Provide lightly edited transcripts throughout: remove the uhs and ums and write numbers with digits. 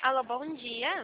Alô, bom dia.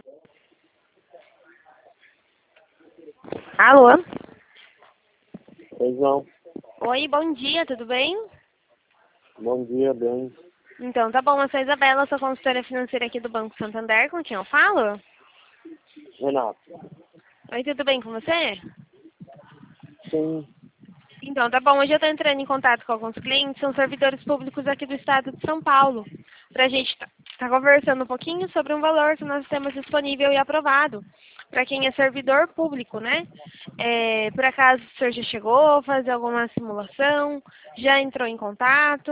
Alô? Pois não. Oi, bom dia, tudo bem? Bom dia, bem. Então, tá bom, eu sou a Isabela, sou consultora financeira aqui do Banco Santander, com quem eu falo? Renato. Oi, tudo bem com você? Sim. Então, tá bom, hoje eu tô entrando em contato com alguns clientes, são servidores públicos aqui do estado de São Paulo, pra gente tá conversando um pouquinho sobre um valor que nós temos disponível e aprovado, para quem é servidor público, né? Por acaso o senhor já chegou a fazer alguma simulação? Já entrou em contato?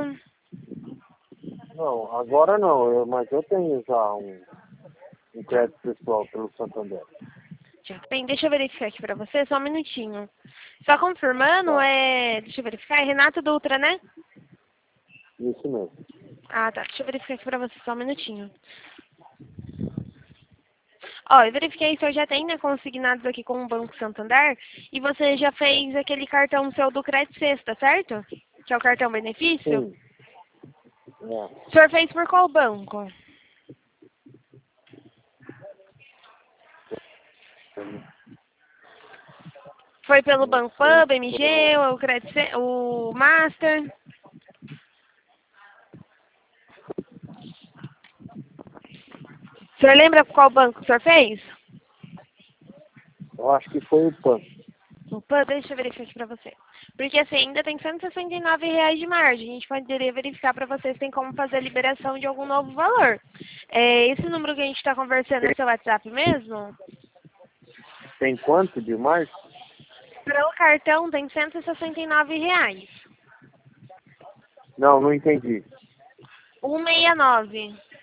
Não, agora não, mas eu tenho já um crédito pessoal pelo Santander. Já tem, deixa eu verificar aqui pra você, só um minutinho. Só confirmando, Tá. deixa eu verificar, é Renato Dutra, né? Isso mesmo. Ah, tá, deixa eu verificar aqui pra você, só um minutinho. Ó, eu verifiquei que o senhor já tem, né, consignados aqui com o Banco Santander, e você já fez aquele cartão seu do Crédito Sexta, certo? Que é o cartão benefício? Sim. É. O senhor fez por qual banco? Foi pelo Não Banco sei. Pub, MG, o o Master? O senhor lembra qual banco o senhor fez? Eu acho que foi o PAN. Opa, deixa eu verificar aqui pra você. Porque assim, ainda tem R$ 169 de margem. A gente poderia verificar pra vocês se tem como fazer a liberação de algum novo valor. Esse número que a gente está conversando é seu WhatsApp mesmo? Tem quanto de mais? Pelo cartão tem R$ 169. Não, não entendi. 169.